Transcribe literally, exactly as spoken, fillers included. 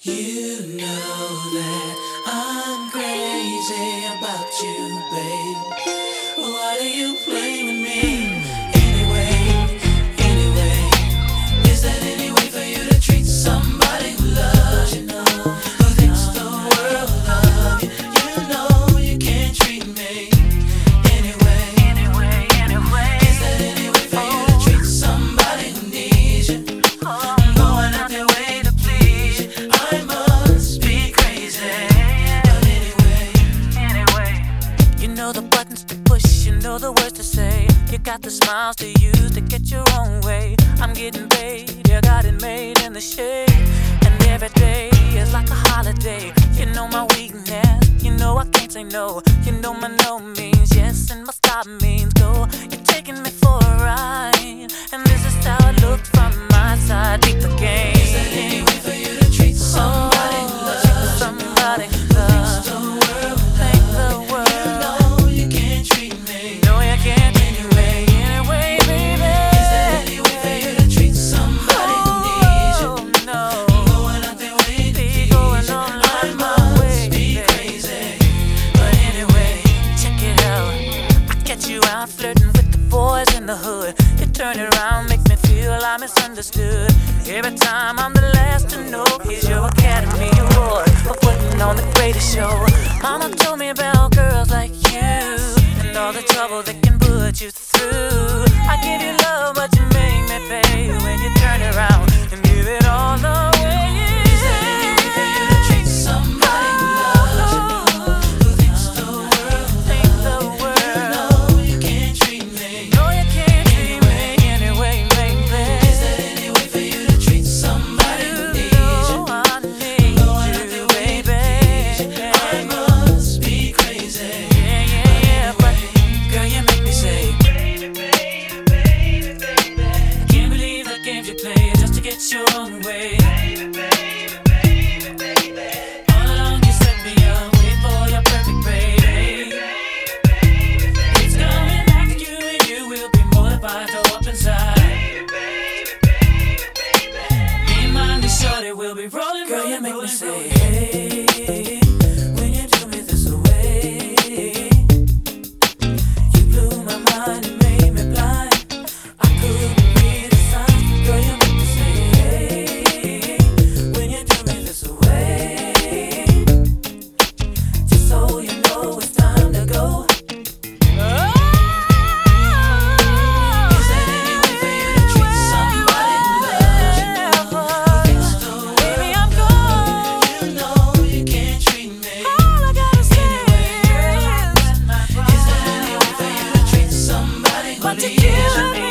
You know that I'm crazy about you, babe. Why do you play with me? Anyway, anyway, is that any way for you to treat somebody who loves you? Know, who thinks the world will love you? You know you can't treat me. Anyway, anyway, anyway, is that any way for you to treat somebody who needs you? Going out their way to please you. I must be crazy, but anyway, anyway. You know the buttons to push, you know the words to say. You got the smiles to use to get your own way. I'm getting paid, you got it made in the shade. And every day is like a holiday. You know my weakness, you know I can't say no. You know my no means yes, and my stop means go. You're taking me for a ride, and this is how it looks from my side. Beat the game. Is that any way for you to treat somebody who loves you? Somebody who loves The world will Thank love the you. world. You know you can't treat me. No, you can't anyway, anyway, baby. Is that any way for you to treat somebody who needs you? Oh, no. Going out their way to Be please going you. on I like my way, must be baby. crazy, but anyway. Check it out. I catch you out flirting with the boys in the hood. You turn around, make me feel I'm misunderstood. Every time I'm the last to know. Here's your Academy Award for putting on the greatest show. Mama told me about girls like you and all the trouble that can put you through. I give you love, but you make me pay when you turn around and give it all away. Is that any way for you to treat somebody who loves you? Who thinks the world will Think love the you? world. You know you can't treat me. No, you can't treat me anyway, baby. Is that any way for you to treat somebody who needs you? I need Going out you, their way to baby. please you. I must be crazy. Yeah, yeah, yeah, but girl, you make me say, can't believe the games you play just to get your own way. All along you set me up, wait for your perfect baby. It's coming back to you and you will be mortified, throw up inside. Me and mine, shorty, will be rolling, Girl, you rolling, make me rolling, say, rolling. hey, when you do me this way. You blew my mind and made me blind. I couldn't read the signs. Girl, you make me say, hey, when you do me this way. Just so you know it's time to go. Is that any way for you to treat somebody who loves you? Who thinks the world Baby, I'm gone. you know you can't treat me. All I gotta say Anyway, girl, is is that any way for you to treat somebody who but you needs you? killing me